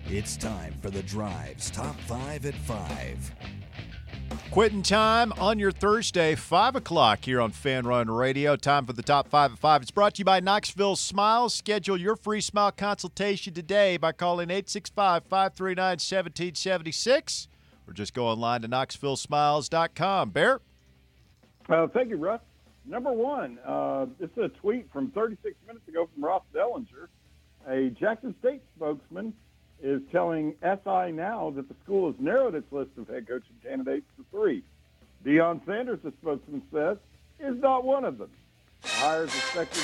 It's time for The Drive's Top 5 at 5. Quitting time on your Thursday, 5 o'clock here on Fan Run Radio. Time for the Top 5 at 5. It's brought to you by Knoxville Smiles. Schedule your free smile consultation today by calling 865-539-1776 or just go online to knoxvillesmiles.com. Bear? Thank you, Russ. Number one, this is a tweet from 36 minutes ago from Ross Dellinger. A Jackson State spokesman is telling SI Now that the school has narrowed its list of head coaching candidates to 3. Deion Sanders, the spokesman says, is not one of them. The hire is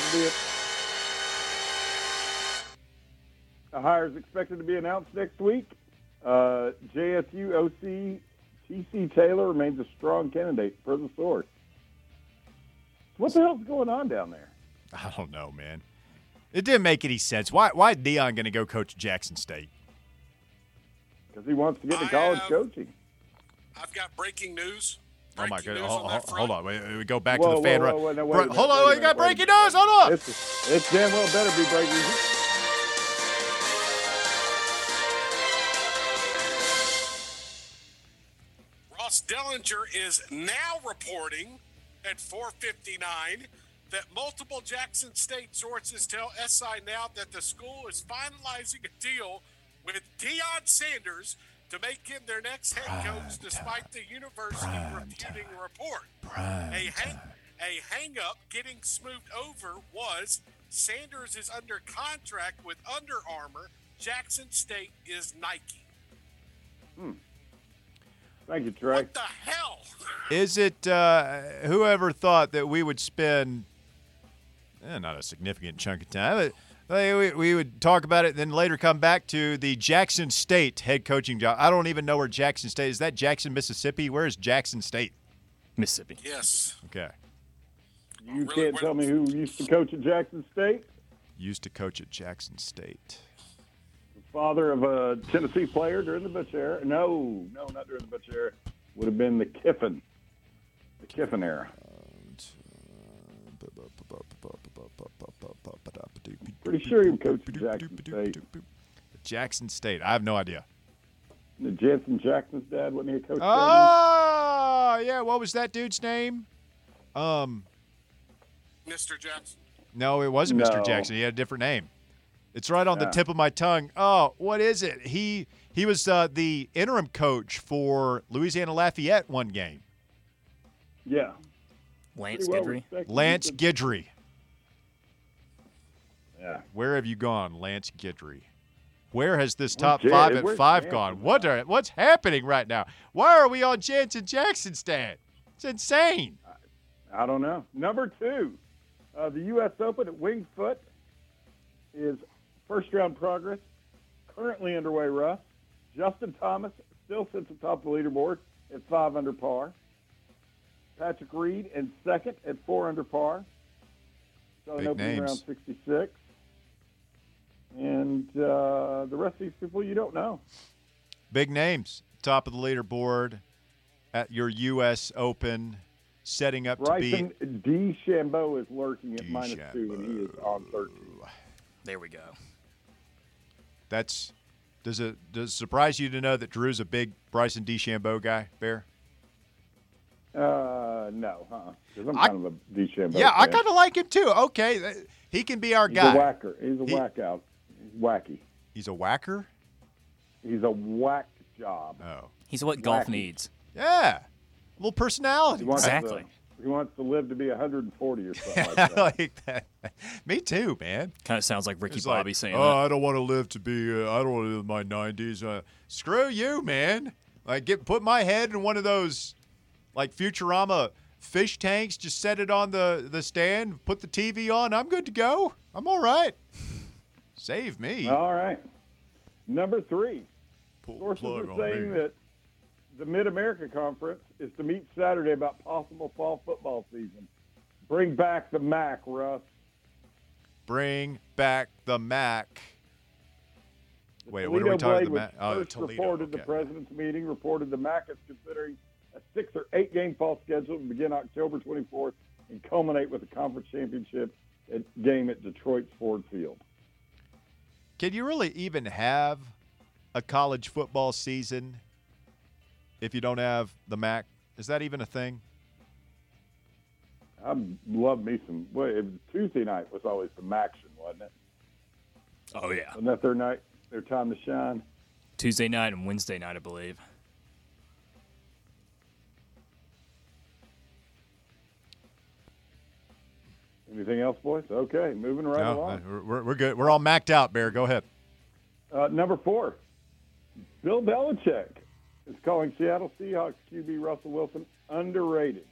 expected to be announced next week. JSU OC T.C. Taylor remains a strong candidate, per the source. What the hell's going on down there? I don't know, man. It didn't make any sense. Why is Deion going to go coach Jackson State? Because he wants to get into college coaching. I've got breaking news. Oh, my Breaking goodness. news Hold on. We go back to the fan run. Wait, Hold on. You got breaking news. Hold on. It's damn well better be breaking news. Ross Dellinger is now reporting at 4:59 that multiple Jackson State sources tell SI Now that the school is finalizing a deal with Deion Sanders to make him their next head coach, despite the university refuting the report. A hang-up getting smoothed over was Sanders is under contract with Under Armour. Jackson State is Nike. Thank you, Trey. What the hell? Is it whoever thought that we would spend not a significant chunk of time, but we would talk about it and then later come back to the Jackson State head coaching job. I don't even know where Jackson State is. That Jackson, Mississippi? Where is Jackson State? Mississippi. Yes. Okay. You can't tell me who used to coach at Jackson State? Used to coach at Jackson State. The father of a Tennessee player during the Butch era. No, not during the Butch era. Would have been the Kiffin era. Pretty sure he coached at Jackson State. Jackson State. I have no idea. Jensen Jackson's dad, wasn't he a coach? Oh, yeah. What was that dude's name? Mr. Jackson. No, it wasn't No. Mr. Jackson. He had a different name. It's right on the tip of my tongue. Oh, what is it? He was the interim coach for Louisiana Lafayette one game. Yeah. Lance Pretty well Guidry. respected. Lance Guidry. Yeah. Where have you gone, Lance Guidry? Where has this top Jan- 5 at where's 5 Jansen gone? gone? What's happening right now? Why are we on Jensen Jackson's dad? It's insane. I don't know. Number 2, the U.S. Open at Winged Foot is first-round progress currently underway, Russ. Justin Thomas still sits atop the leaderboard at 5 under par. Patrick Reed in second at 4 under par. Southern Big Open names. around 66. And the rest of these people you don't know. Big names. Top of the leaderboard at your U.S. Open, setting up Bryson to DeChambeau is lurking at -2, DeChambeau. and he is on 13. There we go. Does it surprise you to know that Drew's a big Bryson DeChambeau guy, Bear? No, because I'm kind of a DeChambeau Yeah, I fan. kind of like him too. Okay, he can be our He's guy. a whacker. He's a whack out. He's wacky. He's a whacker? He's a whack job. Oh. He's what golf Wacky. needs. Yeah. A little personality. He wants Exactly. he wants to live to be 140 or something like I that. like that. Me too, man. Kind of sounds like Ricky It's Bobby like, saying oh, that. I don't want to live to be, I don't want to live in my 90s. Screw you, man. Like, put my head in one of those, like, Futurama fish tanks, just set it on the stand, put the TV on, I'm good to go. I'm all right. Save me. All right. Number 3. Pull the Sources plug are on saying me. that the Mid-America Conference is to meet Saturday about possible fall football season. Bring back the MAC, Russ. Bring back the Mac. The Wait, what are we Toledo talking Blade about? was Oh, first Toledo. reported the Okay. president's meeting, reported the MAC is considering a 6 or 8 game fall schedule to begin October 24th and culminate with a conference championship game at Detroit's Ford Field. Can you really even have a college football season if you don't have the MAC? Is that even a thing? I love me some. Well, it was Tuesday night was always the action, wasn't it? Oh, yeah. Wasn't that their night, their time to shine? Tuesday night and Wednesday night, I believe. Anything else, boys? Okay, moving right along. We're good. We're all macked out, Bear. Go ahead. Number 4, Bill Belichick is calling Seattle Seahawks QB Russell Wilson underrated.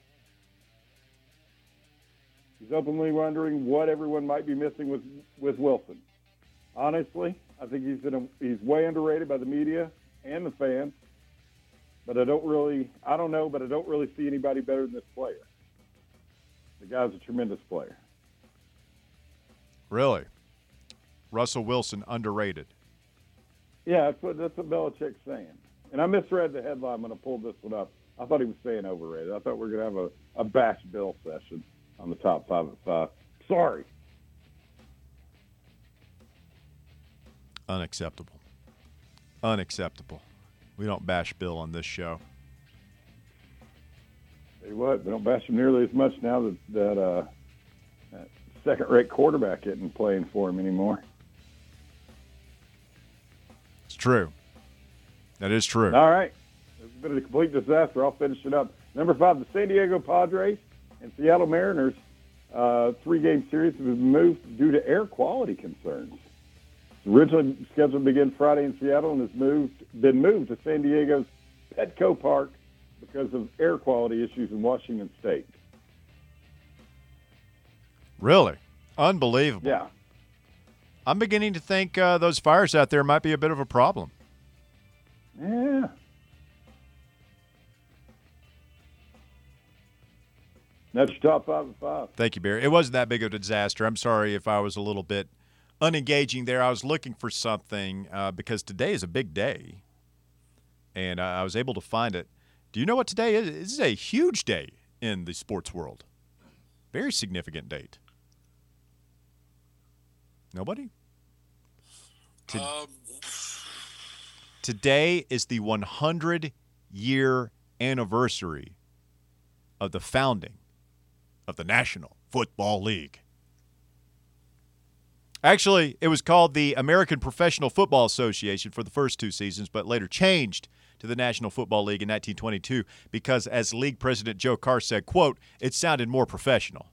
He's openly wondering what everyone might be missing with Wilson. Honestly, I think he's way underrated by the media and the fans. But I don't really see anybody better than this player. The guy's a tremendous player. Really? Russell Wilson underrated. Yeah, that's what Belichick's saying. And I misread the headline when I pulled this one up. I thought he was saying overrated. I thought we were going to have a bash Bill session on the top 5 at 5. Sorry. Unacceptable. Unacceptable. We don't bash Bill on this show. Tell you what, we don't bash him nearly as much now that second-rate quarterback isn't playing for him anymore. It's true. That is true. All right. It's been a complete disaster. I'll finish it up. Number 5, the San Diego Padres and Seattle Mariners 3-game series has been moved due to air quality concerns. It's originally scheduled to begin Friday in Seattle and has been moved to San Diego's Petco Park because of air quality issues in Washington State. Really? Unbelievable. Yeah. I'm beginning to think those fires out there might be a bit of a problem. Yeah. That's your top 5 at 5. Thank you, Barry. It wasn't that big of a disaster. I'm sorry if I was a little bit unengaging there. I was looking for something because today is a big day, and I was able to find it. Do you know what today is? This is a huge day in the sports world. Very significant date. Nobody? Today is the 100-year anniversary of the founding of the National Football League. Actually, it was called the American Professional Football Association for the first 2 seasons, but later changed to the National Football League in 1922 because, as league president Joe Carr said, quote, it sounded more professional.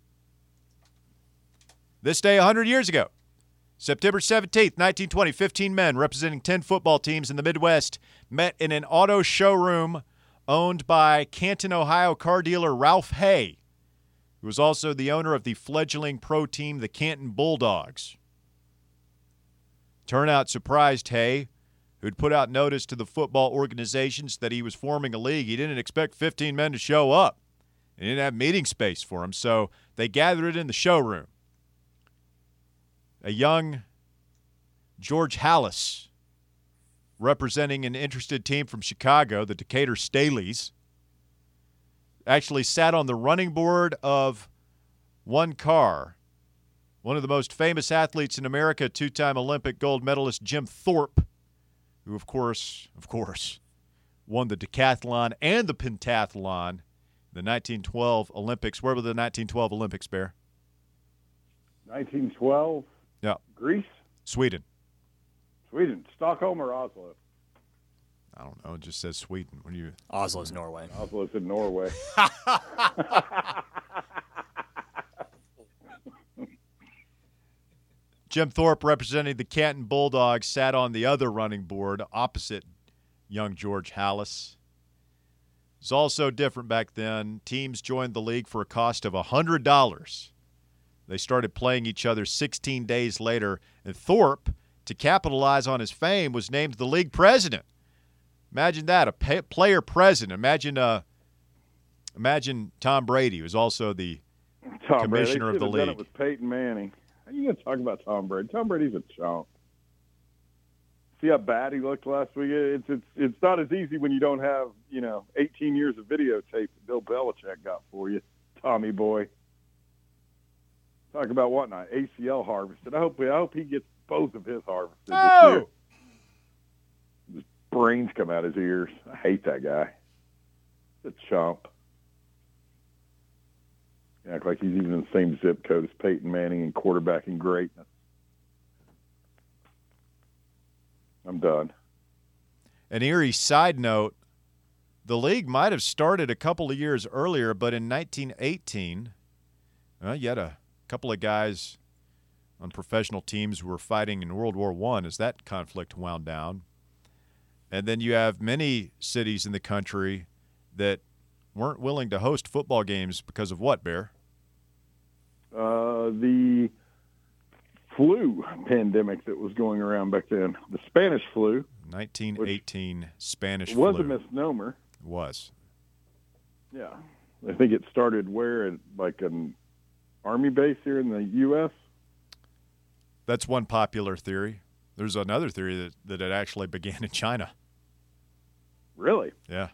This day 100 years ago, September 17th, 1920, 15 men representing 10 football teams in the Midwest met in an auto showroom owned by Canton, Ohio car dealer Ralph Hay, who was also the owner of the fledgling pro team, the Canton Bulldogs. Turnout surprised Hay, who'd put out notice to the football organizations that he was forming a league. He didn't expect 15 men to show up. He didn't have meeting space for them, so they gathered in the showroom. A young George Hallis, representing an interested team from Chicago, the Decatur Staleys, actually sat on the running board of one car. One of the most famous athletes in America, 2-time Olympic gold medalist Jim Thorpe, who, of course, won the decathlon and the pentathlon in the 1912 Olympics. Where were the 1912 Olympics, Bear? 1912? Yeah. Greece? Sweden. Stockholm or Oslo? I don't know. It just says Sweden. When you Oslo's Norway. Oslo's in Norway. Jim Thorpe, representing the Canton Bulldogs, sat on the other running board opposite young George Hallis. It was also different back then. Teams joined the league for a cost of $100. They started playing each other 16 days later, and Thorpe, to capitalize on his fame, was named the league president. Imagine that, a player president. Imagine Tom Brady, who's also the commissioner of the league. Done it with Peyton Manning. How are you going to talk about Tom Brady? Tom Brady's a chump. See how bad he looked last week? It's not as easy when you don't have 18 years of videotape that Bill Belichick got for you, Tommy boy. Talk about what not ACL harvested. I hope he gets both of his harvested this year. brains come out his ears. I hate that guy. He's a chump. Act like he's even in the same zip code as Peyton Manning and quarterbacking greatness. I'm done. An eerie side note, the league might have started a couple of years earlier, but in 1918, you had a couple of guys on professional teams who were fighting in World War I as that conflict wound down. And then you have many cities in the country that weren't willing to host football games because of what, Bear? The flu pandemic that was going around back then. The Spanish flu. 1918 Spanish flu. It was flu. a misnomer. It was. Yeah. I think it started where? At like an army base here in the U.S.? That's one popular theory. There's another theory that it actually began in China. Really? Yeah.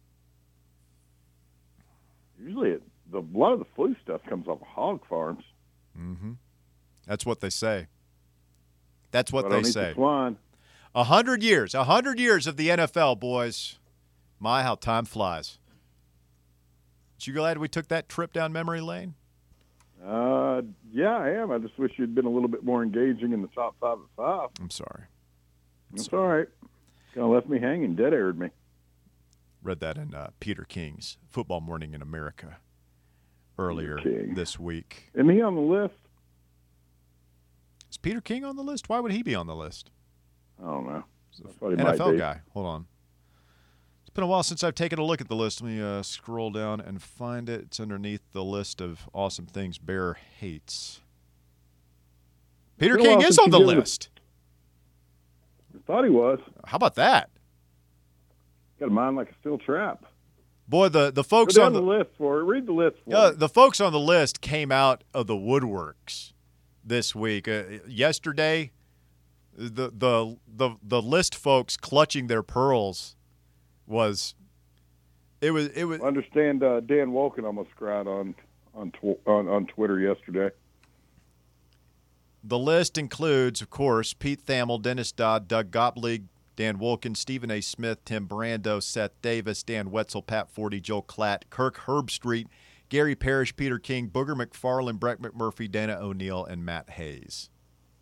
Usually a lot of the flu stuff comes off of hog farms. Mm-hmm. That's what they say. That's what they say. 100 years of the NFL, boys. My, how time flies. Aren't you glad we took that trip down memory lane? Yeah, I am. I just wish you'd been a little bit more engaging in the top 5 at 5. I'm sorry. It's all right. Kind of left me hanging, dead-aired me. Read that in Peter King's Football Morning in America earlier this week. Isn't he on the list? Is Peter King on the list? Why would he be on the list? I don't know. NFL guy. Hold on. It's been a while since I've taken a look at the list. Let me scroll down and find it. It's underneath the list of awesome things Bear hates. Peter King is on the list. I thought he was. How about that? Got a mind like a steel trap. Boy, the folks on the list for it. Read the list for it. The folks on the list came out of the woodworks this week. Yesterday, the list folks clutching their pearls was. I understand Dan Wolken almost cried on Twitter yesterday. The list includes, of course, Pete Thamel, Dennis Dodd, Doug Gottlieb, Dan Wolken, Stephen A. Smith, Tim Brando, Seth Davis, Dan Wetzel, Pat Forty, Joe Klatt, Kirk Herbstreit, Gary Parrish, Peter King, Booger McFarland, Brett McMurphy, Dana O'Neill, and Matt Hayes.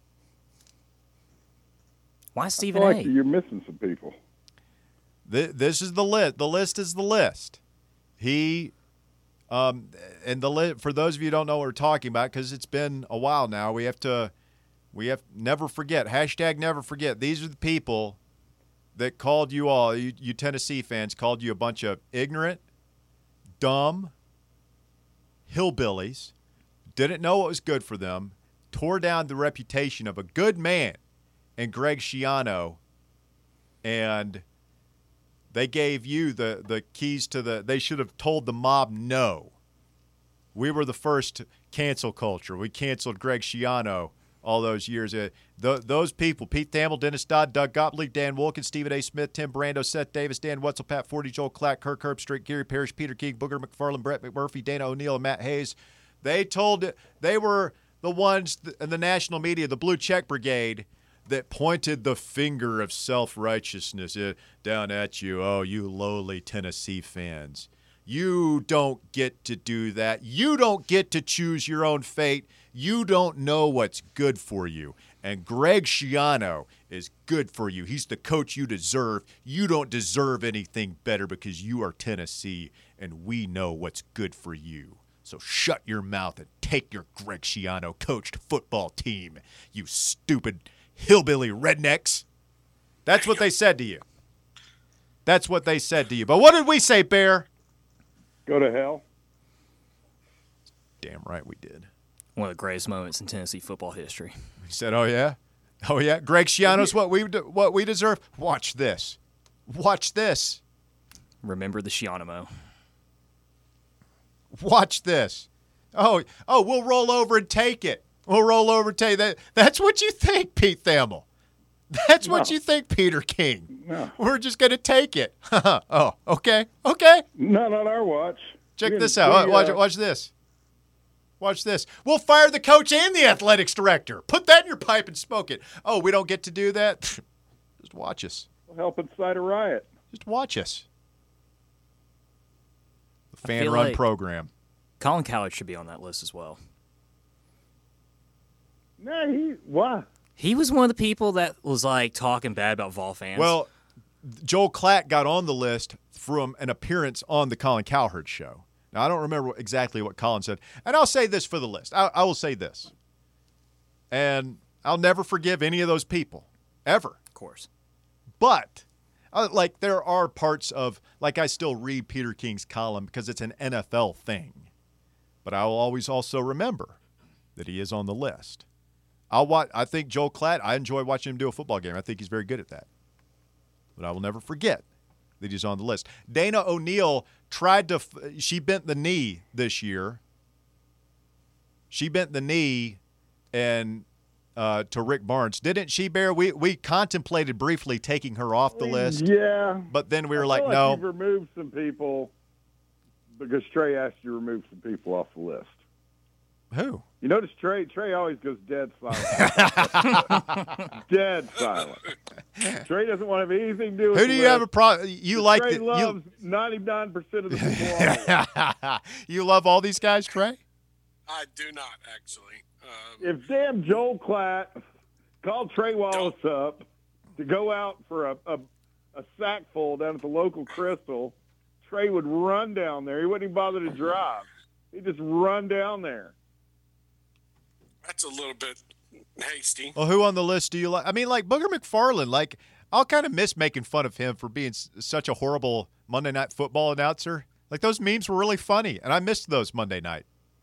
Why Stephen A? You're missing some people. This is the list. The list is the list. He, and the list, for those of you who don't know what we're talking about, because it's been a while now, we have never forget, #never forget. These are the people that called you all, you Tennessee fans, called you a bunch of ignorant, dumb hillbillies, didn't know what was good for them, tore down the reputation of a good man and Greg Schiano, and they gave you the keys to they should have told the mob no. We were the first cancel culture. We canceled Greg Schiano all those years. Those people, Pete Thamel, Dennis Dodd, Doug Gottlieb, Dan Wolken, Stephen A. Smith, Tim Brando, Seth Davis, Dan Wetzel, Pat Forty, Joel Klatt, Kirk Herbstreit, Gary Parrish, Peter King, Booger McFarland, Brett McMurphy, Dana O'Neill, and Matt Hayes. They were the ones in the national media, the Blue Check Brigade, that pointed the finger of self-righteousness down at you. Oh, you lowly Tennessee fans. You don't get to do that. You don't get to choose your own fate. You don't know what's good for you. And Greg Schiano is good for you. He's the coach you deserve. You don't deserve anything better because you are Tennessee, and we know what's good for you. So shut your mouth and take your Greg Schiano coached football team, you stupid hillbilly rednecks. That's what they said to you. That's what they said to you. But what did we say, Bear? Go to hell. Damn right we did. One of the greatest moments in Tennessee football history. We said, oh, yeah? Oh, yeah? Greg Schiano's what we deserve? Watch this. Watch this. Remember the Schianamo. Watch this. Oh, we'll roll over and take it. We'll roll over and take that. That's what you think, Pete Thamel. That's what you think, Peter King. No. We're just going to take it. Oh, okay. Okay. Not on our watch. Check this out. Watch this. Watch this. We'll fire the coach and the athletics director. Put that in your pipe and smoke it. Oh, we don't get to do that? Just watch us. We'll help incite a riot. Just watch us. The I feel fan-run like- program. Colin Cowherd should be on that list as well. No, why? He was one of the people that was like talking bad about Vol fans. Well, Joel Klatt got on the list from an appearance on the Colin Cowherd show. Now, I don't remember exactly what Colin said. And I'll say this for the list. I will say this. And I'll never forgive any of those people, ever. of course. But, there are parts of, I still read Peter King's column because it's an NFL thing. But I will always also remember that he is on the list. I think Joel Klatt, I enjoy watching him do a football game. I think he's very good at that. But I will never forget that he's on the list. Dana O'Neill she bent the knee this year. She bent the knee to Rick Barnes. Didn't she, Bear? We contemplated briefly taking her off the list. Yeah. But then we were I like, feel no. You've removed some people because Trey asked you to remove some people off the list. Who? You notice Trey always goes dead silent. Dead silent. Trey doesn't want to have anything to do with Who do you have a problem? You like Trey the, loves 99% of the people on the list. you love all these guys, Trey? I do not, actually. If damn Joel Klatt called Trey Wallace up to go out for a sackful down at the local Crystal, Trey would run down there. He wouldn't even bother to drive. He'd just run down there. That's a little bit hasty. Well, who on the list do you like? I mean, Booger McFarland. I'll kind of miss making fun of him for being such a horrible Monday Night Football announcer. Those memes were really funny, and I missed those Monday night.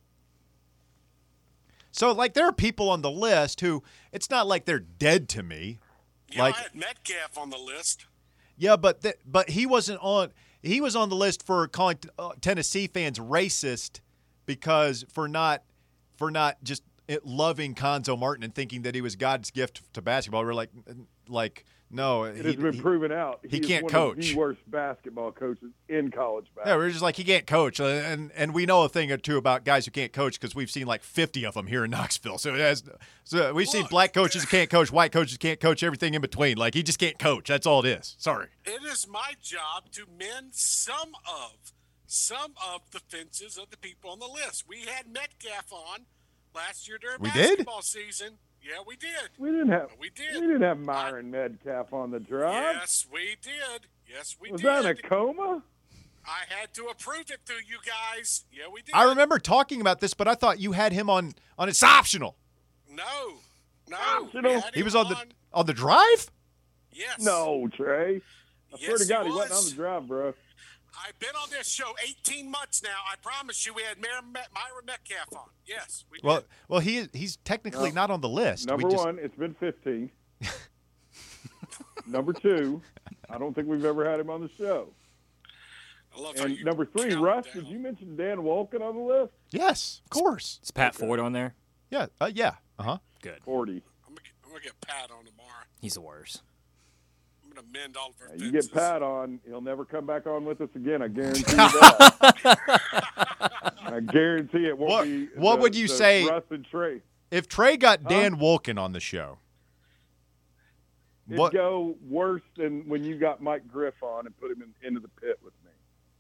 So, there are people on the list who it's not like they're dead to me. Yeah, I had Metcalf on the list. Yeah, but he wasn't on. He was on the list for calling Tennessee fans racist because for not just loving Conzo Martin and thinking that he was God's gift to basketball. We're like no, It has been proven out. He is can't one coach. Of the worst basketball coaches in college basketball. Yeah, we're just he can't coach, and we know a thing or two about guys who can't coach because we've seen 50 of them here in Knoxville. So we've seen black coaches who can't coach, white coaches who can't coach, everything in between. He just can't coach. That's all it is. Sorry. It is my job to mend some of the fences of the people on the list. We had Metcalf on last year during basketball season. Yeah, we did. We didn't have. We did. We didn't have Myron Metcalf on the drive. Yes, we did. Yes, we Was did. that a coma? I had to approve it through you guys. Yeah, we did. I remember talking about this, but I thought you had him on it's optional. No. Optional? He was on the drive? Yes. No, Trey. I swear to Yes, God, he he wasn't on was. the drive, bro. I've been on this show 18 months now. I promise you we had Myron Metcalf on. Yes, we did. Well, he's technically not on the list. Number one, it's been 15. Number two, I don't think we've ever had him on the show. I love how And you number three, count Russ, down. did you mention Dan Wolken on the list? Yes, of course. Is Pat Ford on there? Yeah, yeah. Uh-huh. Good. 40. I'm gonna get Pat on tomorrow. He's the worst. I'm gonna mend all of our You fences. get Pat on, he'll never come back on with us again. I guarantee you that. I guarantee it won't be. What would you say- Russ and Trey? If Trey got Dan Wolken on the show, It'd go worse than when you got Mike Griff on and put him into the pit with me.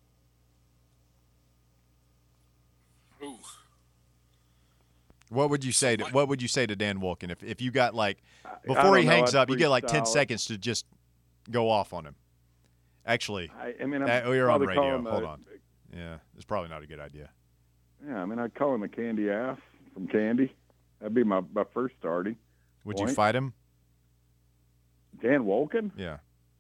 Ooh. what would you say to Dan Wolken if you got I before don't he know, hangs I'd up, you get 10 freestyle it. seconds to just go off on him. Actually, I mean, I'm you're on probably call radio. him Hold on. Yeah, it's probably not a good idea. Yeah, I mean, I'd call him a candy ass from Candy. That'd be my first starting. Would you Point. fight him? Dan Wolken? Yeah.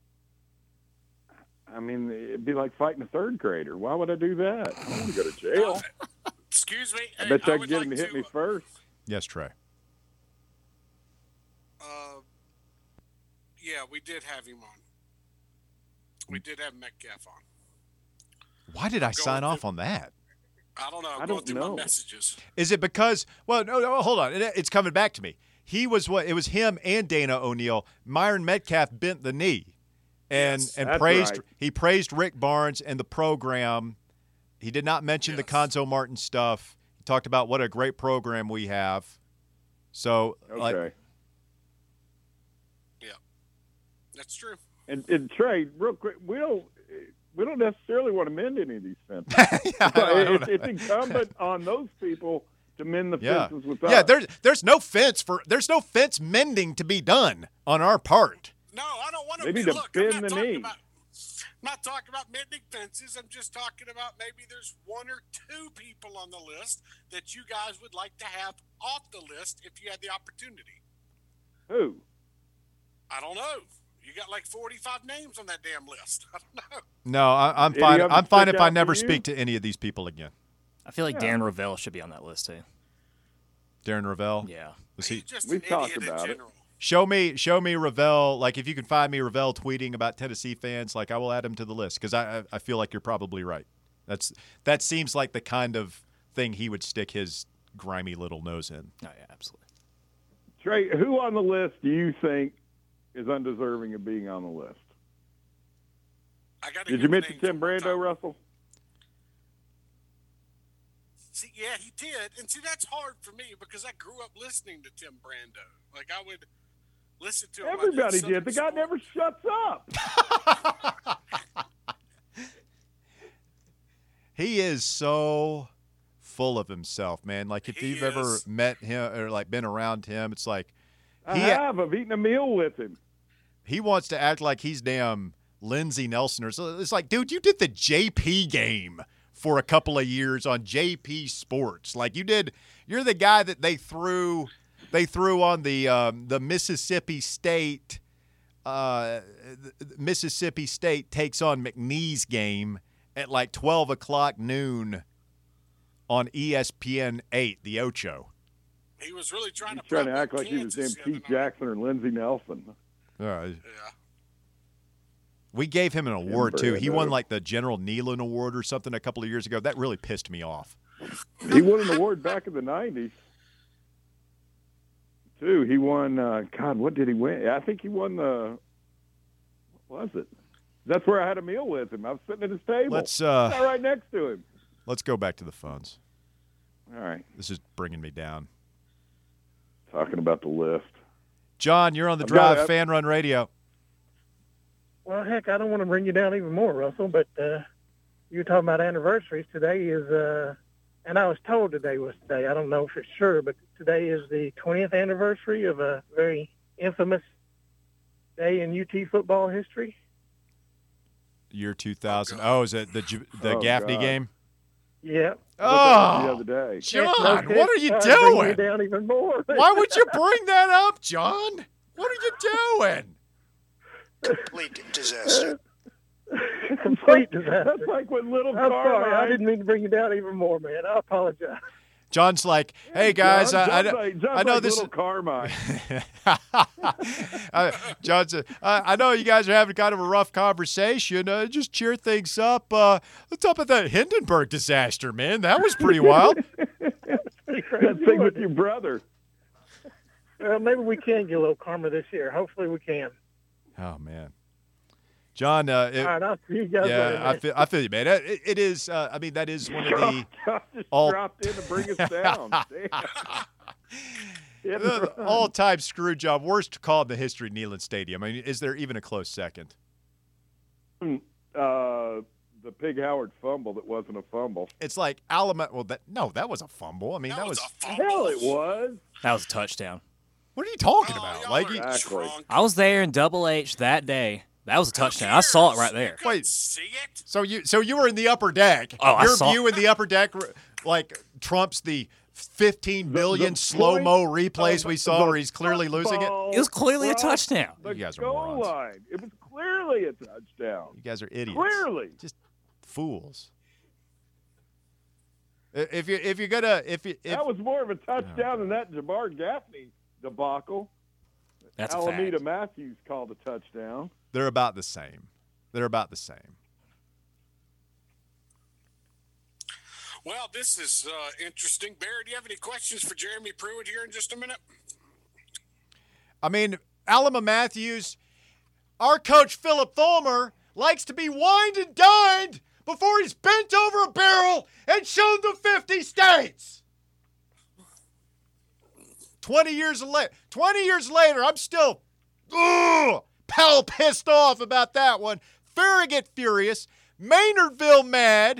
I mean, it'd be like fighting a third grader. Why would I do that? I don't want to go to jail. Excuse me. I bet you I would could get like him to hit me first. Yes, Trey. Yeah, we did have him on. We did have Metcalf on. Why did I sign off on that? I don't know. I'm I going don't through know. my messages. Is it because? Well, no, hold on. It's coming back to me. It was him and Dana O'Neill. Myron Metcalf bent the knee, and Yes. and That's praised. right. He praised Rick Barnes and the program. He did not mention the Yes. Conzo Martin stuff. He talked about what a great program we have. So, Okay. That's true. And Trey, real quick, we don't necessarily want to mend any of these fences. It's incumbent on those people to mend the fences with us. Yeah, there's no fence mending to be done on our part. No, I don't want to. They need to bend the knee. I'm not talking about mending fences. I'm just talking about maybe there's one or two people on the list that you guys would like to have off the list if you had the opportunity. Who? I don't know. You got like 45 names on that damn list. I don't know. No, I'm Any fine. of them I'm fine stick if I out never to you? speak to any of these people again. I feel like Darren Ravel should be on that list too. Darren Ravel. Yeah. Was He's he? just We've an talked idiot about in it. general. Show me Ravel. Like, if you can find me Ravel tweeting about Tennessee fans, like, I will add him to the list because I feel like you're probably right. That seems like the kind of thing he would stick his grimy little nose in. Oh yeah, absolutely. Trey, who on the list do you think is undeserving of being on the list? I gotta Did hear you the mention names Tim one more Brando, time. Russell? See, yeah, he did. And see, that's hard for me because I grew up listening to Tim Brando. Like, I would listen to him. Everybody did. The guy never shuts up. He is so full of himself, man. Like, if He you've ever is. met him or like been around him, it's like I have. I've eaten a meal with him. he wants to act like he's damn Lindsey Nelson or so. It's like, dude, you did the JP game for a couple of years on JP Sports. Like, you're the guy that they threw on the Mississippi State Mississippi State takes on McNeese game at like 12 o'clock noon on ESPN 8, the Ocho. He was really trying He's to trying to prop act up like he was Kansas named the other Pete night. Jackson or Lindsey Nelson. Yeah. We gave him an award, too. He won Brando. like the General Nealon Award or something a couple of years ago. That really pissed me off. He won an award back in the 90s. Too. He won, God, what did he win? I think he won the, what was it? That's where I had a meal with him. I was sitting at his table. Let's Sat right next to him. let's go back to the phones. All right. This is bringing me down. Talking about the list. John, you're on the I've got Drive it. Fan Run Radio. Well, heck, I don't want to bring you down even more, Russell, but you were talking about anniversaries. Today is, and I was told today was today. I don't know for sure, but today is the 20th anniversary of a very infamous day in UT football history. Year 2000. Oh, is it the Oh, Gaffney God. game? Yeah. The Oh, other day. John, It's no what are kick. you I'd bring you doing? down even more. Why would you bring that up, John? What are you doing? Complete disaster. Complete disaster. That's like when little I'm sorry. I Carmine. didn't mean to bring you down even more, man. I apologize. John's like, hey, guys, John's I know like this. little Carmine. John said, I know you guys are having kind of a rough conversation. Just cheer things up. Let's talk about that Hindenburg disaster, man. That was pretty wild. Pretty crazy, That thing with wasn't it? your brother. Well, maybe we can get a little karma this year. Hopefully we can. Oh, man. John, All right, I'll see you guys later, yeah, man. I feel you, man. It is, I mean, that is one of the John just all- dropped in to bring us down. Damn. the all-time screw job, worst call in the history of Neyland Stadium. I mean, is there even a close second? The Pig Howard fumble that wasn't a fumble. It's like Alabama. Well, that was a fumble. I mean, that was. a fumble. Hell, it was. That was a touchdown. What are you talking Oh, about? y'all Like, are Exactly. drunk. I was there in Double H that day. That was a touchdown. I saw it right You there. couldn't Wait. see it? so you were in the upper deck. Oh, I Your saw- view in the upper deck, like trumps the 15 billion the slow-mo point replays of we saw the where he's clearly losing it. football It was clearly a from touchdown. The You guys are goal morons. line. It was clearly a touchdown. You guys are idiots. Clearly. Just fools. If you That was more of a touchdown than that Jabbar Gaffney debacle. That's a Alameda fact. Matthews called a touchdown. they're about the same. They're about the same. Well, this is interesting. Barry, do you have any questions for Jeremy Pruitt here in just a minute? I mean, Alabama Matthews, our coach Philip Fulmer likes to be wined and dined before he's bent over a barrel and shown the 50 states. 20 years later, I'm still pouting Howell pissed off about that one. Farragut furious. Maynardville mad.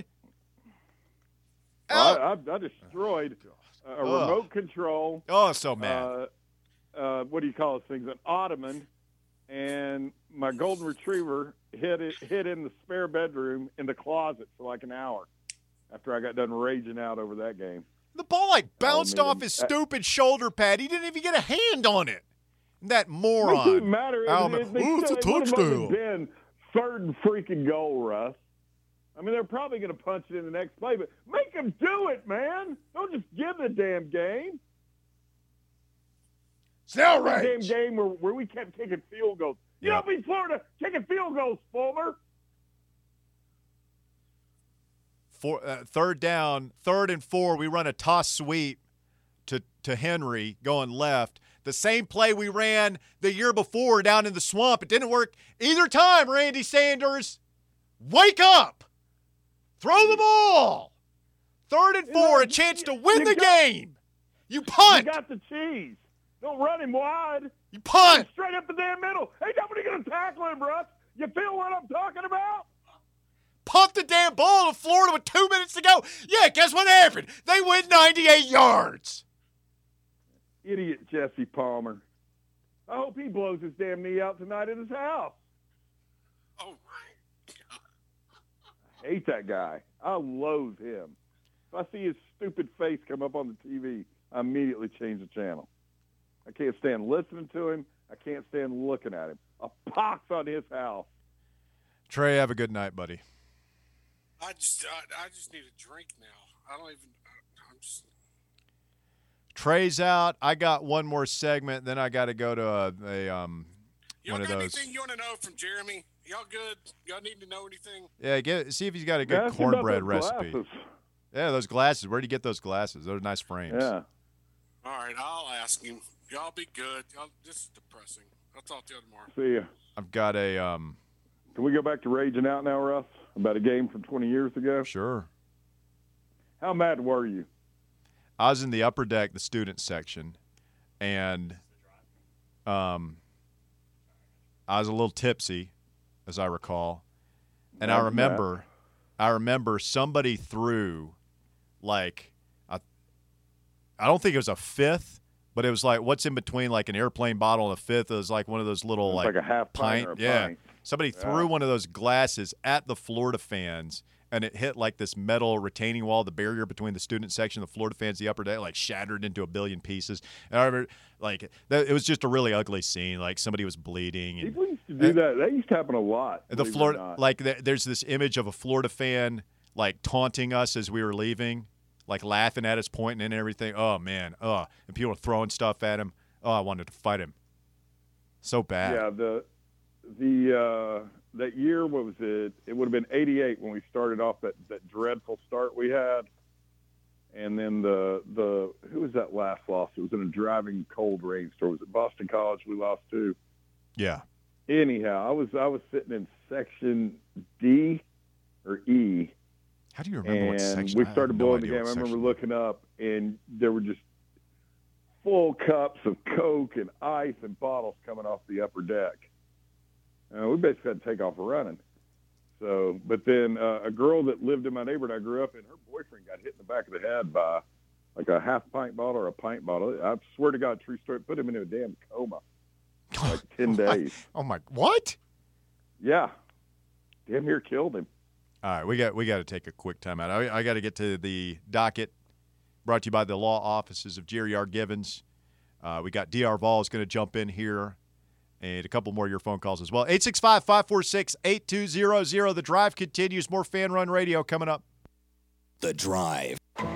I destroyed a remote control. Oh, so mad. What do you call those things? An ottoman, and my golden retriever hid in the spare bedroom in the closet for like an hour after I got done raging out over that game. The ball bounced off his stupid shoulder pad. He didn't even get a hand on it. That moron. It didn't matter. It's a touchdown. Been third and freaking goal, Russ. I mean, they're probably going to punch it in the next play, but make them do it, man. Don't just give the damn game. It's outrage. Damn game where we kept kicking field goals. You don't beat Florida kicking field goals, Fulmer. Third down, 3rd and 4, we run a toss sweep to Henry going left. The same play we ran the year before down in the swamp. It didn't work either time, Randy Sanders. Wake up. Throw the ball. 3rd and 4, a chance to win the game. You punt. You got the cheese. Don't run him wide. You punt. Straight up the damn middle. Ain't nobody going to tackle him, Russ. You feel what I'm talking about? Punt the damn ball to Florida with 2 minutes to go. Yeah, guess what happened? They went 98 yards. Idiot Jesse Palmer. I hope he blows his damn knee out tonight at his house. Oh, my God. I hate that guy. I loathe him. If I see his stupid face come up on the TV, I immediately change the channel. I can't stand listening to him. I can't stand looking at him. A pox on his house. Trey, have a good night, buddy. I just need a drink now. I'm just. Trey's out. I got one more segment. Then I got to go to one of those. Anything you want to know from Jeremy? Y'all good? Y'all need to know anything? Yeah, see if he's got a good cornbread recipe. Glasses. Yeah, those glasses. Where'd you get those glasses? Those are nice frames. Yeah. All right, I'll ask him. Y'all be good. This is depressing. I'll talk to you tomorrow. See ya. I've got a Can we go back to raging out now, Russ? About a game from 20 years ago? Sure. How mad were you? I was in the upper deck, the student section, and I was a little tipsy, as I recall. And I remember somebody threw, like, I don't think it was a fifth, but it was like what's in between like an airplane bottle and a fifth. It was like one of those little like a half pint or a pint. Somebody threw one of those glasses at the Florida fans, and it hit like this metal retaining wall, the barrier between the student section, the Florida fans, the upper deck, like shattered into a billion pieces. And I remember, like, it was just a really ugly scene. Like somebody was bleeding. And, people used to do that. That used to happen a lot. The Florida, like, there's this image of a Florida fan like taunting us as we were leaving, like laughing at us, pointing and everything. Oh man, and people were throwing stuff at him. Oh, I wanted to fight him. So bad. Yeah, that year, what was it? It would have been '88 when we started off that dreadful start we had, and then the who was that last loss? It was in a driving cold rainstorm. Was it Boston College we lost to? Yeah. Anyhow, I was sitting in section D or E. How do you remember what section? We started blowing the game. I remember looking up, and there were just full cups of Coke and ice and bottles coming off the upper deck. We basically had to take off running. So, but then a girl that lived in my neighborhood I grew up in, her boyfriend got hit in the back of the head by like a half pint bottle or a pint bottle. I swear to God, true story, put him in a damn coma for like 10 days. Oh my, what? Yeah. Damn near killed him. All right, we got to take a quick time out. I got to get to the docket, brought to you by the law offices of Jerry R. Givens. We got D.R. Vol is going to jump in here, and a couple more of your phone calls as well. 865-546-8200. The Drive continues. More Fan Run Radio coming up. The Drive. All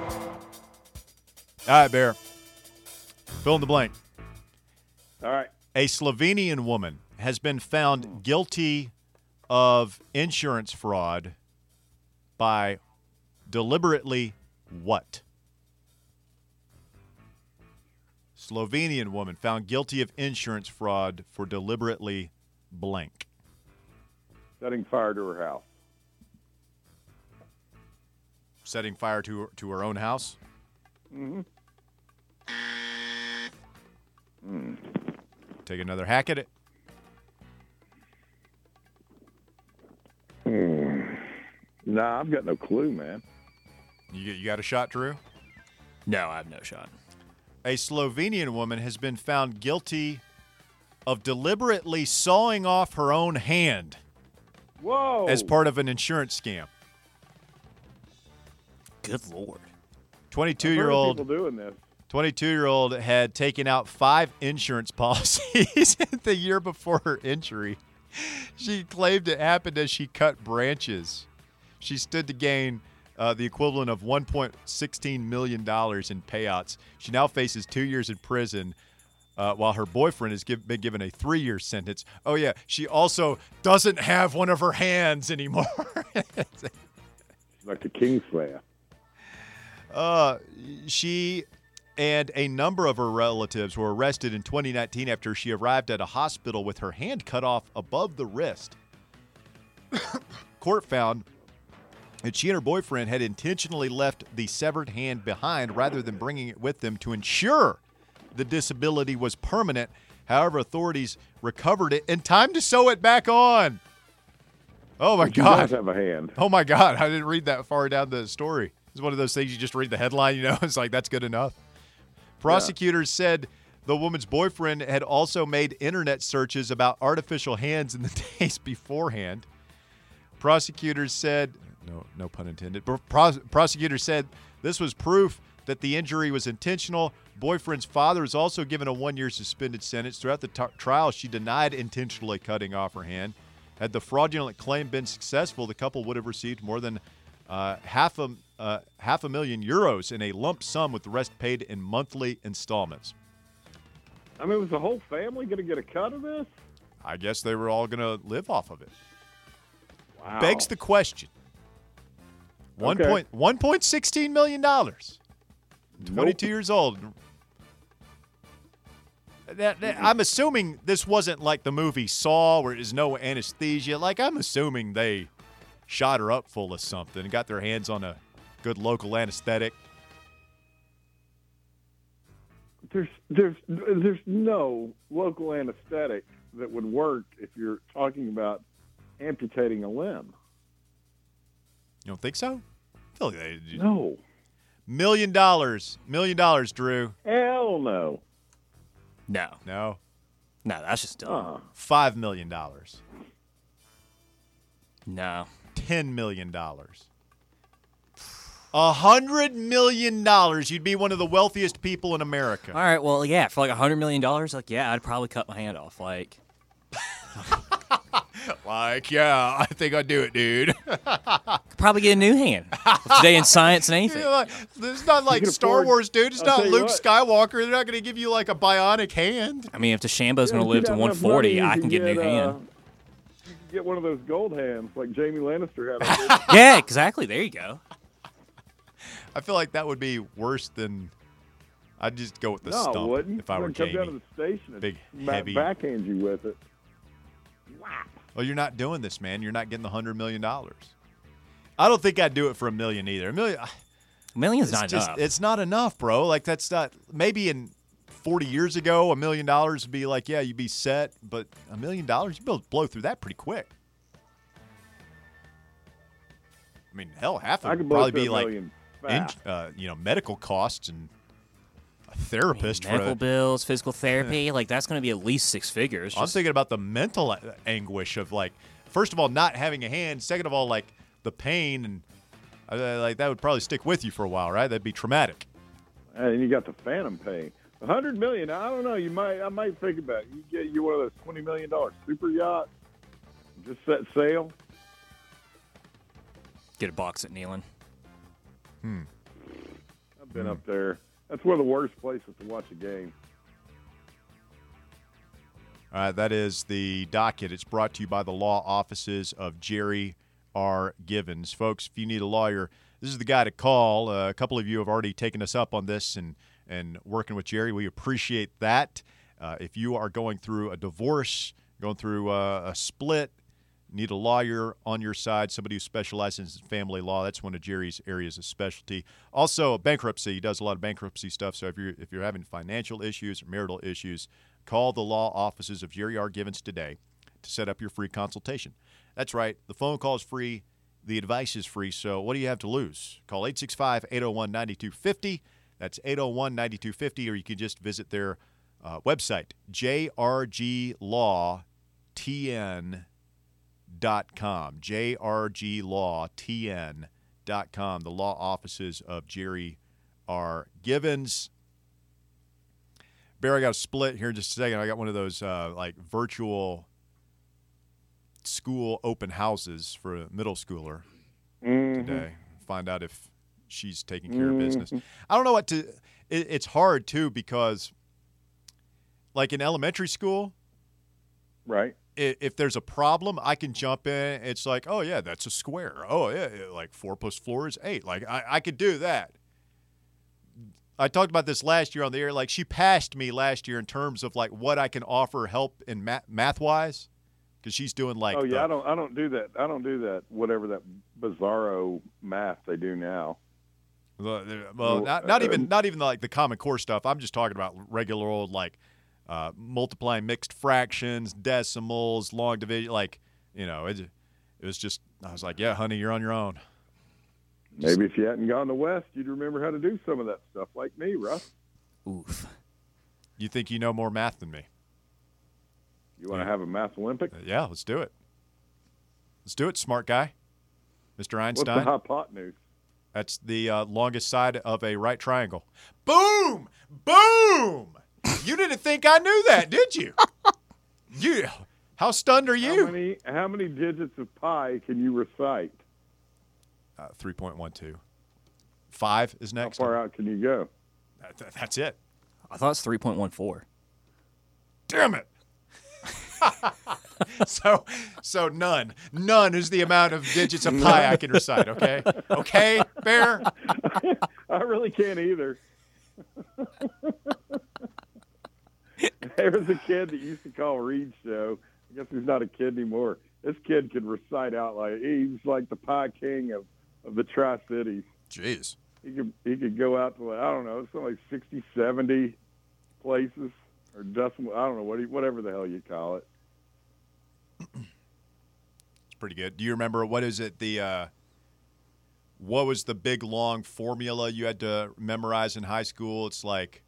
right, Bear. Fill in the blank. All right. A Slovenian woman has been found guilty of insurance fraud by deliberately what? Slovenian woman found guilty of insurance fraud for deliberately blank. Setting fire to her house. Setting fire to her own house? Mm-hmm. Take another hack at it. Nah, I've got no clue, man. You got a shot, Drew? No, I have no shot. A Slovenian woman has been found guilty of deliberately sawing off her own hand Whoa! as part of an insurance scam. Good Lord. 22-year-old people doing this. 22-year-old had taken out 5 insurance policies the year before her injury. She claimed it happened as she cut branches. She stood to gain the equivalent of $1.16 million in payouts. She now faces 2 years in prison, while her boyfriend has been given a 3-year sentence. Oh, yeah, she also doesn't have one of her hands anymore. Like the Kingslayer. She and a number of her relatives were arrested in 2019 after she arrived at a hospital with her hand cut off above the wrist. Court found that she and her boyfriend had intentionally left the severed hand behind rather than bringing it with them to ensure the disability was permanent. However, authorities recovered it in time to sew it back on. Oh, my She God. does have a hand. Oh, my God. I didn't read that far down the story. It's one of those things you just read the headline, it's like, that's good enough. Prosecutors said the woman's boyfriend had also made internet searches about artificial hands in the days beforehand. Prosecutors said, no pun intended, prosecutors said this was proof that the injury was intentional. Boyfriend's father was also given a 1-year suspended sentence. Throughout the trial, she denied intentionally cutting off her hand. Had the fraudulent claim been successful, the couple would have received more than half a million euros in a lump sum, with the rest paid in monthly installments. I mean, was the whole family going to get a cut of this? I guess they were all going to live off of it. Wow. Begs the question. Okay. $1.16 million. 22 years old. I'm assuming this wasn't like the movie Saw, where there's no anesthesia. Like, I'm assuming they shot her up full of something and got their hands on a good local anesthetic. There's no local anesthetic that would work if you're talking about amputating a limb. You don't think so? I feel like No. $1 million. $1 million, Drew. Hell no. No. No. No, that's just dumb. $5 million. No. $10 million. $100 million. You'd be one of the wealthiest people in America. All right, well, yeah, for like $100 million, like, yeah, I'd probably cut my hand off. Like, Yeah, I think I'd do it, dude. could probably get a new hand. Today in science and anything. It's not like can Star afford- Wars, dude. It's I'll not tell you Luke what. Skywalker. They're not going to give you like a bionic hand. I mean, if DeChambeau's going to If live you to got enough 140, money, I can get a new hand. You can get one of those gold hands like Jamie Lannister had. Yeah, exactly. There you go. I feel like that would be worse than. I'd just go with the No, it stump wouldn't. if I were When it comes down Jamie. to the station, and Big, heavy. backhand you with it. Well, you're not doing this, man. You're not getting the $100 million. I don't think I'd do it for $1 million either. $1 million. A million's It's not just, enough. it's not enough, bro. Like, that's not. Maybe in 40 years ago, $1 million would be like, yeah, you'd be set. But $1 million, you'd be able to blow through that pretty quick. I mean, hell, half of I it could would blow probably through be $1 like, million fast. medical costs and a therapist for Medical a, bills, physical therapy, like that's going to be at least 6 figures. I'm Just- thinking about the mental anguish of, like, first of all, not having a hand. Second of all, like, the pain. And like, that would probably stick with you for a while, right? That'd be traumatic. And you got the phantom pain. $100 million. I don't know. I might think about it. You get one of those $20 million super yachts. Just set sail. Get a box at Neyland. I've been up there. That's one of the worst places to watch a game. All right, that is the docket. It's brought to you by the law offices of Jerry R. Givens. Folks, if you need a lawyer, this is the guy to call. A couple of you have already taken us up on this and working with Jerry. We appreciate that. If you are going through a divorce, going through a split, need a lawyer on your side, somebody who specializes in family law, that's one of Jerry's areas of specialty. Also, bankruptcy. He does a lot of bankruptcy stuff. So if you're having financial issues or marital issues, call the law offices of Jerry R. Givens today to set up your free consultation. That's right. The phone call is free. The advice is free, so what do you have to lose? Call 865-801-9250. That's 801-9250, or you can just visit their website, jrglawtn.com, jrglawtn.com, the law offices of Jerry R. Givens. Bear, I got a split here in just a second. I got one of those virtual school open houses for a middle schooler today. Find out if she's taking care of business. I don't know what to – it's hard, too, because like in elementary school, Right. if there's a problem, I can jump in. It's like, oh, yeah, that's a square. Oh, yeah, like 4 plus 4 is 8. Like I could do that. I talked about this last year on the air. Like she passed me last year in terms of like what I can offer help in math-wise. Because she's doing like. Oh yeah, I don't do that. I don't do that. Whatever that bizarro math they do now. Well, not even like the Common Core stuff. I'm just talking about regular old like multiplying mixed fractions, decimals, long division. Like it was just. I was like, yeah, honey, you're on your own. Maybe if you hadn't gone to West, you'd remember how to do some of that stuff, like me, Russ. Oof. You think you know more math than me? You want to have a math Olympic? Yeah, let's do it. Let's do it, smart guy. Mr. Einstein. What's the hypotenuse? That's the longest side of a right triangle. Boom! Boom! You didn't think I knew that, did you? How stunned are you? How many digits of pi can you recite? 3.12. 5 is next. How far out can you go? That's it. I thought it's 3.14. Damn it. So none. None is the amount of digits of pi I can recite, okay? Okay, Bear? I really can't either. There was a kid that used to call Reed's show. I guess he's not a kid anymore. This kid could recite out like he was like the pi king of the Tri-Cities. Jeez. He could go out to like, I don't know, something like 60, 70 places or decimal. I don't know whatever the hell you call it. It's pretty good. Do you remember what is it? What was the big long formula you had to memorize in high school? It's like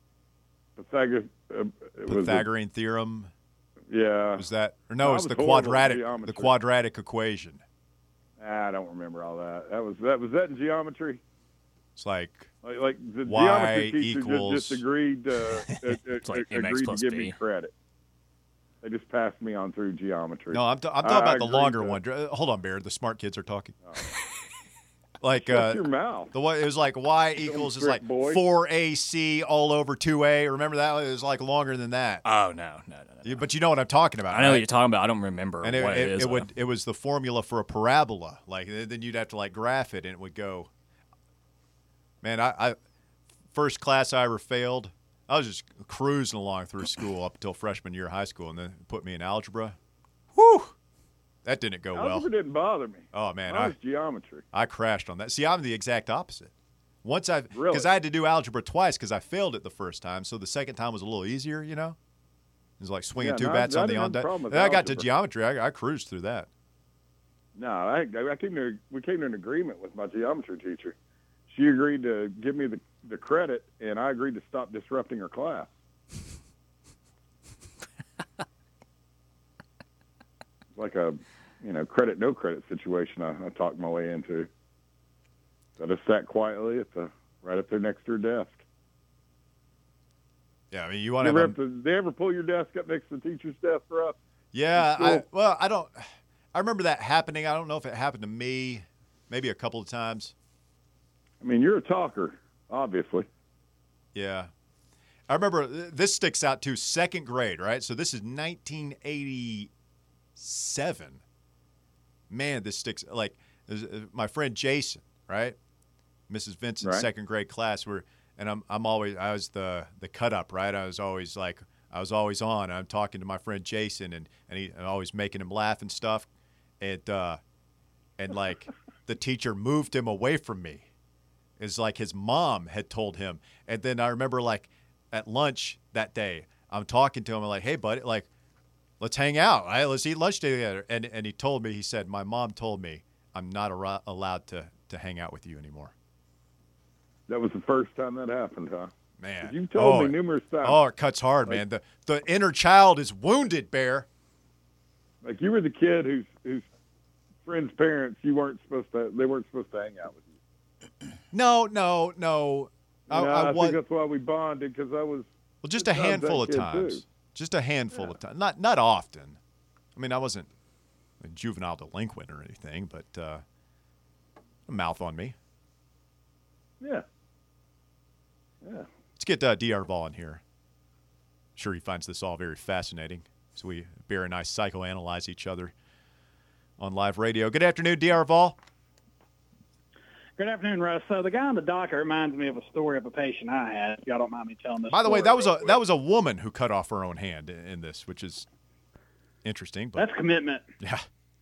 Pythagorean theorem. Yeah. Was that or no? It's the quadratic equation. I don't remember all that. That was that in geometry. It's like the y geometry teacher equals. just agreed like agreed to plus give b. me credit. They just passed me on through geometry. No, I'm talking about the longer one. Hold on, Bear. The smart kids are talking. Oh. Like Shut your mouth. it was like y equals is like boy. 4ac all over 2a. Remember that? It was like longer than that. Oh, no. But you know what I'm talking about. I know right? what you're talking about. I don't remember And what it is. it was the formula for a parabola. Like then you'd have to like graph it, and it would go. Man, I first class I ever failed. I was just cruising along through school up until freshman year of high school, and then put me in algebra. Whew, that didn't go well. Algebra didn't bother me. Oh man, Mine was geometry. I crashed on that. See, I'm the exact opposite. Because Really? I had to do algebra twice because I failed it the first time, so the second time was a little easier. It was like swinging two bats on the on deck. Then I got to geometry. I cruised through that. No, we came to an agreement with my geometry teacher. She agreed to give me the credit, and I agreed to stop disrupting her class. Like a credit no credit situation I talked my way into. So I just sat quietly right up there next to her desk. Yeah, I mean, you want to. Did they ever pull your desk up next to the teacher's desk for us? Yeah, I don't. I remember that happening. I don't know if it happened to me, maybe a couple of times. I mean, you're a talker, obviously. Yeah. I remember this sticks out too, second grade, right? So this is 1987. Man, this sticks like my friend Jason, right? Mrs. Vincent's Right. second grade class I was the cut up, right? I was always on. I'm talking to my friend Jason and I'm always making him laugh and stuff. And like the teacher moved him away from me. It's like his mom had told him. And then I remember like at lunch that day, I'm talking to him. I'm like, hey, buddy, like, let's hang out. Let's eat lunch together. And he told me, he said, my mom told me I'm not allowed to hang out with you anymore. That was the first time that happened, huh? Man, You've told me numerous times. Oh, it cuts hard, man. The inner child is wounded, Bear. Like you were the kid whose friends' parents they weren't supposed to hang out with you. No. I think that's why we bonded, because I was just a handful of times. Too. Just a handful of times. Not often. I mean, I wasn't a juvenile delinquent or anything, but a mouth on me. Yeah. Let's get DR Vol in here. I'm sure he finds this all very fascinating. So Bear and I psychoanalyze each other on live radio. Good afternoon, DR Vol. Good afternoon, Russ. So the guy on the docket reminds me of a story of a patient I had. If y'all don't mind me telling this. By the way, story that was a woman who cut off her own hand in this, which is interesting. But that's commitment. Yeah.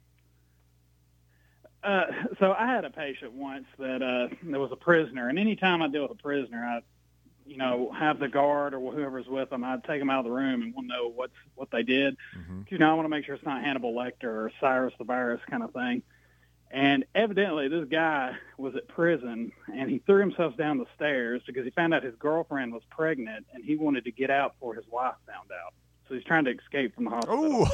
So I had a patient once that was a prisoner, and anytime I deal with a prisoner, I have the guard or whoever's with them, I'd take them out of the room and we'll know what they did. Mm-hmm. I want to make sure it's not Hannibal Lecter or Cyrus the Virus kind of thing. And evidently this guy was at prison, and he threw himself down the stairs because he found out his girlfriend was pregnant, and he wanted to get out before his wife found out. So he's trying to escape from the hospital.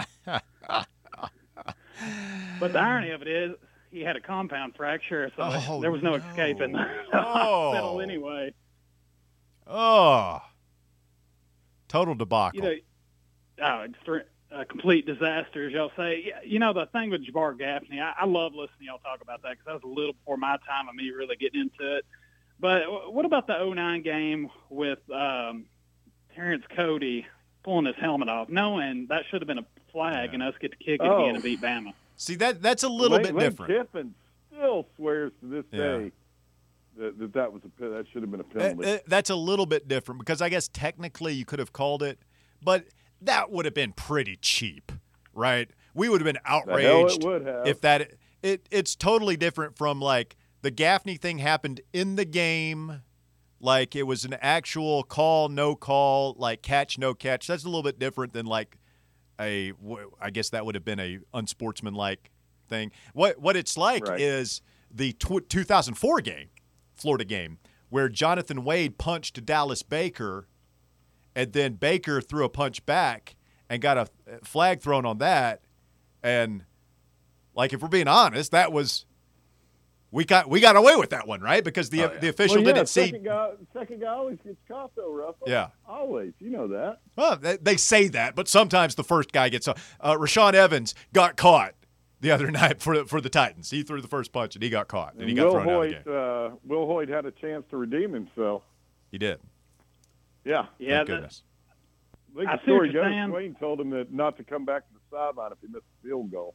But the irony of it is he had a compound fracture, so there was no escaping the hospital anyway. Oh, total debacle. It's a complete disaster, as y'all say. The thing with Jabbar Gaffney, I love listening to y'all talk about that because that was a little before my time of me really getting into it. But what about the 2009 game with Terrence Cody pulling his helmet off, knowing that should have been a flag and us get to kick it again and beat Bama? See, that's a little bit different. Lane Kiffin still swears to this day that should have been a penalty. That's a little bit different because I guess technically you could have called it, but that would have been pretty cheap, right? We would have been outraged if that. It's totally different from like the Gaffney thing happened in the game, like it was an actual call, no call, like catch, no catch. That's a little bit different than like I guess that would have been a unsportsmanlike thing. What it's like is the 2004 game, Florida game, where Jonathan Wade punched Dallas Baker, and then Baker threw a punch back and got a flag thrown on that. And like, if we're being honest, that was we got away with that one, right? Because the official didn't see. Second guy always gets caught, though, Russell. Yeah, always. You know that. Well, they say that, but sometimes the first guy gets. Rashawn Evans got caught the other night for the Titans. He threw the first punch and he got caught and he got thrown out of the game. Will Hoyt had a chance to redeem himself. He did. Yeah. Thank goodness. I think the story goes, Swain told him that not to come back to the sideline if he missed a field goal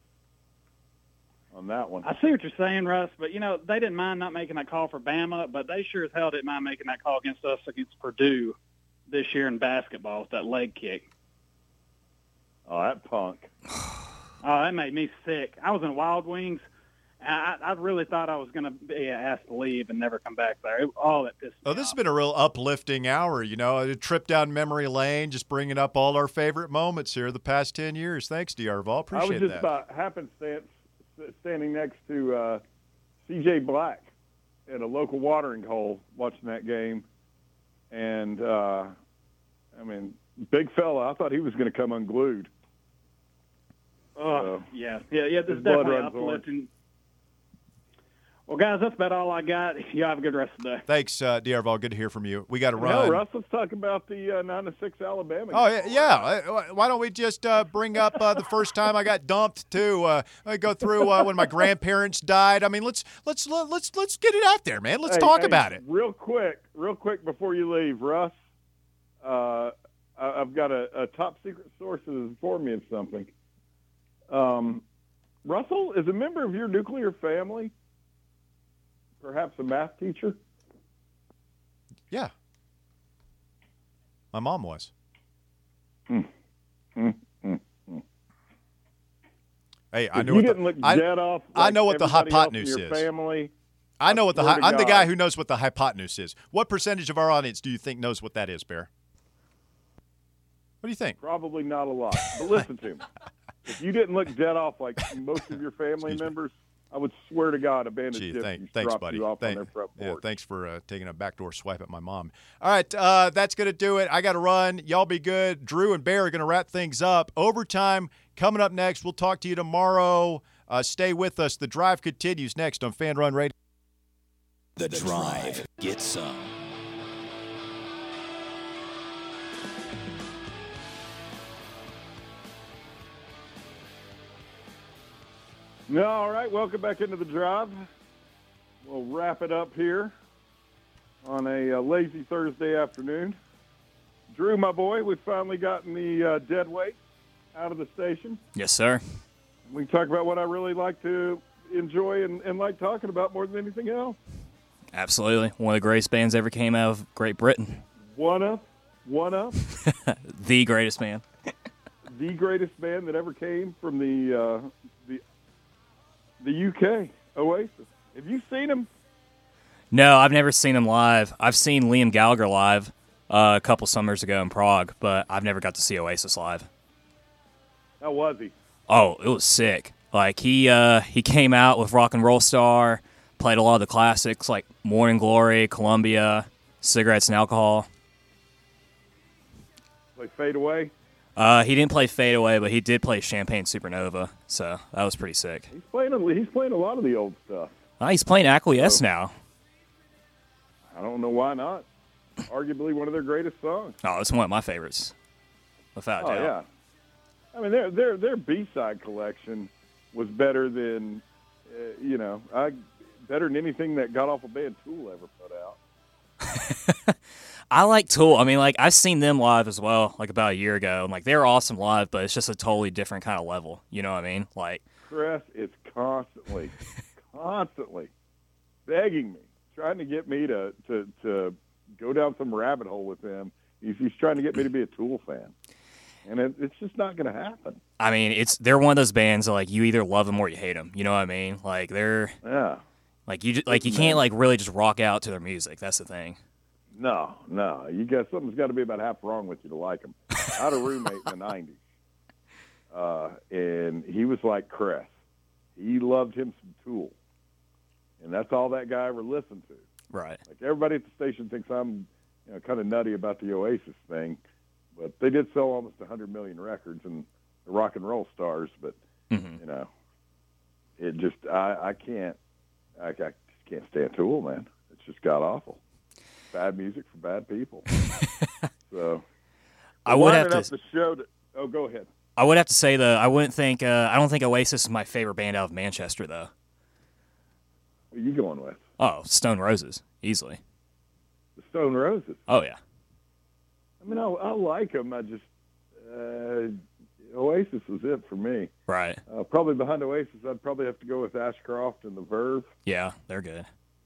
on that one. I see what you're saying, Russ, but, they didn't mind not making that call for Bama, but they sure as hell didn't mind making that call against us against Purdue this year in basketball with that leg kick. Oh, that punk. Oh, that made me sick. I was in Wild Wings. I really thought I was going to be asked to leave and never come back there. That pissed me off. This has been a real uplifting hour, a trip down memory lane, just bringing up all our favorite moments here the past 10 years. Thanks, DR Vol. Appreciate that. I was just about happenstance standing next to C.J. Black at a local watering hole watching that game. And, big fella, I thought he was going to come unglued. Yeah, this is definitely uplifting. Well, guys, that's about all I got. You have a good rest of the day. Thanks, DR Vol. Good to hear from you. We got to run. No, Russ, let's talk about the 9-6 Alabama game. Oh, yeah. Why don't we just bring up the first time I got dumped, too? I go through when my grandparents died. I mean, let's get it out there, man. Let's talk about it. Real quick before you leave, Russ, I've got a top secret source that has informed me of something. Russell, is a member of your nuclear family perhaps a math teacher? Yeah. My mom was. Hey, I know what the hypotenuse is. Family, I know what I'm the guy who knows what the hypotenuse is. What percentage of our audience do you think knows what that is, Bear? What do you think? Probably not a lot. But listen to me. If you didn't look dead off like most of your family members, I would swear to God, a band of Gee, gypsies thanks, dropped buddy. you off on their front Yeah, porch. thanks for taking a backdoor swipe at my mom. All right, that's going to do it. I got to run. Y'all be good. Drew and Bear are going to wrap things up. Overtime coming up next. We'll talk to you tomorrow. Stay with us. The Drive continues next on Fan Run Radio. The Drive. Get some. All right, welcome back into the Drive. We'll wrap it up here on a lazy Thursday afternoon. Drew, my boy, we've finally gotten the dead weight out of the station. Yes, sir. We can talk about what I really like to enjoy and like talking about more than anything else. Absolutely. One of the greatest bands ever came out of Great Britain. One of The greatest band. the greatest band that ever came from the UK, Oasis. Have you seen them? No, I've never seen them live. I've seen Liam Gallagher live a couple summers ago in Prague, but I've never got to see Oasis live. How was he? Oh, it was sick. Like he came out with Rock and Roll Star, played a lot of the classics like Morning Glory, Columbia, Cigarettes and Alcohol. Like Fade Away? He didn't play Fade Away, but he did play Champagne Supernova, so that was pretty sick. He's playing a lot of the old stuff. He's playing Acquiesce now. I don't know why not. Arguably one of their greatest songs. Oh, it's one of my favorites, without a doubt. Yeah. I mean, their B-side collection was better than, better than anything that God Awful Band Tool ever put out. I like Tool. I mean, like, I've seen them live as well, like, about a year ago. And, like, they're awesome live, but it's just a totally different kind of level. You know what I mean? Like, Chris is constantly begging me, trying to get me to go down some rabbit hole with him. He's trying to get me to be a Tool fan. And it's just not going to happen. I mean, they're one of those bands that, like, you either love them or you hate them. You know what I mean? Like, they're... Yeah. Like, you can't, like, really just rock out to their music. That's the thing. No. Something's got to be about half wrong with you to like them. I had a roommate in the 90s, and he was like Chris. He loved him some Tool, and that's all that guy ever listened to. Right. Like, everybody at the station thinks I'm kind of nutty about the Oasis thing, but they did sell almost 100 million records and the Rock and Roll Stars, but, it just, I just can't stand Tool, man. It's just god-awful. Bad music for bad people. So I would have to. The show go ahead. I would have to say I don't think Oasis is my favorite band out of Manchester though. What are you going with? Oh, Stone Roses, easily. The Stone Roses. Oh yeah. I mean, I like them. I just Oasis was it for me. Right. Probably behind Oasis, I'd probably have to go with Ashcroft and the Verve. Yeah, they're good.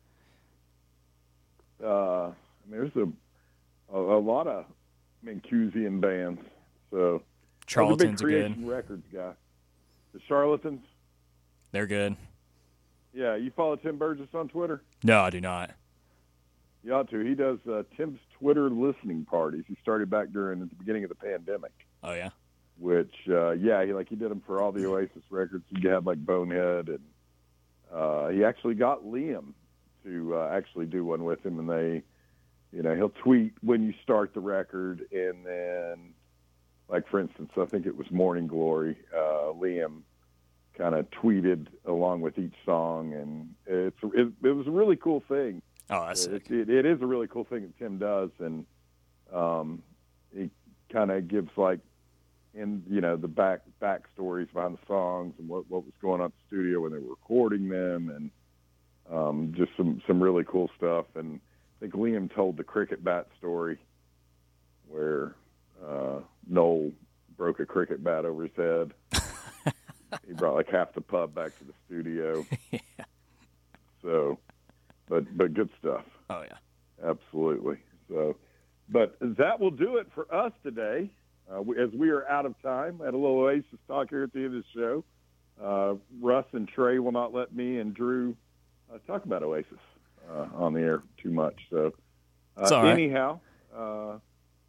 I mean, there's a lot of Mancusian bands. So Charlatans I'm a big are good. Creation Records guy. The Charlatans. They're good. Yeah, you follow Tim Burgess on Twitter? No, I do not. You ought to. He does Tim's Twitter listening parties. He started back at the beginning of the pandemic. Oh yeah. Which he did them for all the Oasis records. He had like Bonehead, and he actually got Liam to actually do one with him, and they, he'll tweet when you start the record, and then, like for instance, I think it was Morning Glory. Liam kind of tweeted along with each song, and it was a really cool thing. Oh, that's sick. It is a really cool thing that Tim does, and he kind of gives like the back stories behind the songs and what was going on at the studio when they were recording them, and just some really cool stuff. And I think Liam told the cricket bat story where Noel broke a cricket bat over his head. He brought like half the pub back to the studio. Yeah. So, but good stuff. Oh yeah. Absolutely. So, but that will do it for us today. As we are out of time, I had a little Oasis talk here at the end of the show. Russ and Trey will not let me and Drew talk about Oasis on the air too much. So, anyhow,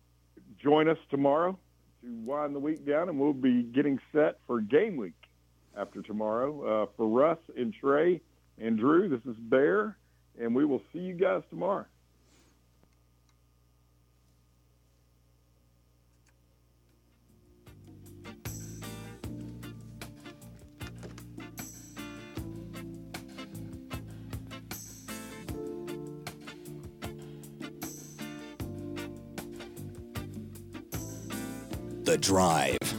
join us tomorrow to wind the week down, and we'll be getting set for game week after tomorrow. For Russ and Trey and Drew, this is Bear, and we will see you guys tomorrow. The Drive.